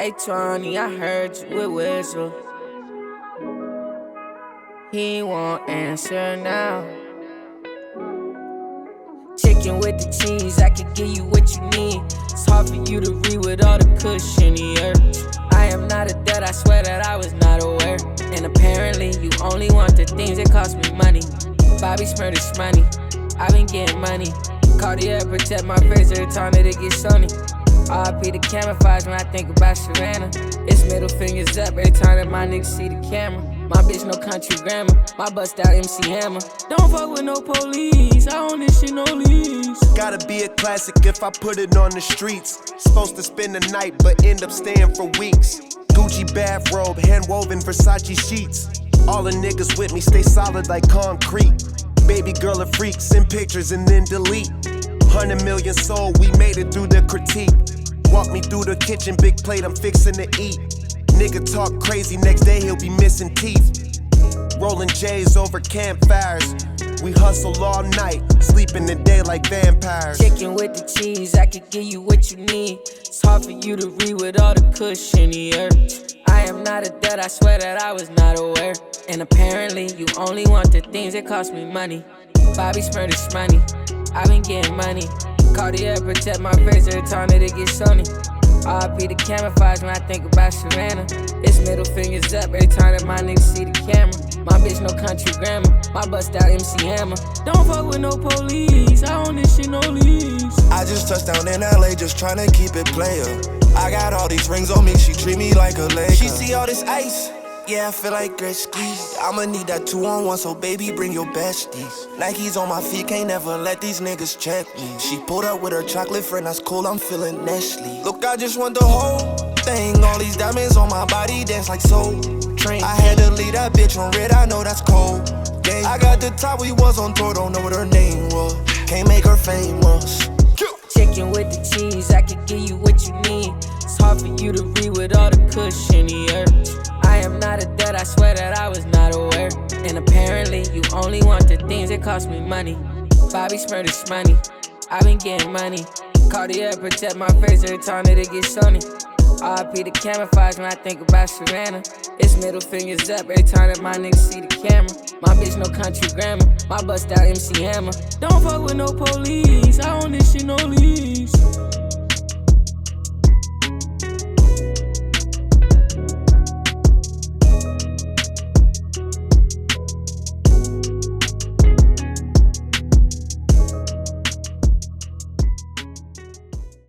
Hey Tony, I heard you with whistle. He won't answer now. Chicken with the cheese, I can give you what you need. It's hard for you to read with all the cushion in the earth. I am not a dud, I swear that I was not aware. And apparently you only want the things that cost me money. Bobby Smurdish money, I been getting money. Cartier protect my face every time that it gets sunny. RIP the camouflage when I think about Savannah. It's middle fingers up every time that my niggas see the camera. My bitch no country grammar, my bust out MC Hammer. Don't fuck with no police, I own this shit, no lease. Gotta be a classic if I put it on the streets. Supposed to spend the night but end up staying for weeks. Gucci bathrobe, hand-woven Versace sheets. All the niggas with me stay solid like concrete. Baby girl a freak, send pictures and then delete. 100 million sold, we made it through the critique. Walk me through the kitchen, big plate, I'm fixing to eat. Nigga talk crazy, next day he'll be missing teeth. Rolling J's over campfires. We hustle all night, sleep in the day like vampires. Chicken with the cheese, I could give you what you need. It's hard for you to read with all the cushion in the earth. I am not a dud, I swear that I was not aware. And apparently you only want the things that cost me money. Bobby Smurdish money, I been getting money. Cartier protect my face every time that it gets sunny. RIP the camouflage when I think about Savannah. It's middle fingers up every time that my niggas see the camera. My bitch no country grammar, my bust out MC Hammer. Don't fuck with no police, I own this shit, no lease. I just touched down in LA, just tryna keep it player. I got all these rings on me, she treat me like a Laker. She see all this ice, yeah, I feel like Gretzky. I'ma need that 2-on-1, so baby, bring your besties. Nikes on my feet, can't never let these niggas check me. She pulled up with her chocolate friend, that's cool, I'm feeling Nestle. Look, I just want the whole thing. All these diamonds on my body, dance like Soul Train. I had to leave that bitch on red, I know that's cold game. I got the top, we was on tour, don't know what her name was. Can't make her famous. Chicken with the cheese, I could give you what you need. It's hard for you to read with all the cushion in the earth. I am not a dud, I swear that I was not aware. And apparently you only want the things that cost me money. Bobby Smurdish money, I been getting money. Cartier protect my face every time that it gets sunny. RIP the camouflage when I think about Savannah. It's middle fingers up every time that my niggas see the camera. My bitch no country grammar, my bust out MC Hammer. Don't fuck with no police, I own this shit, no lease.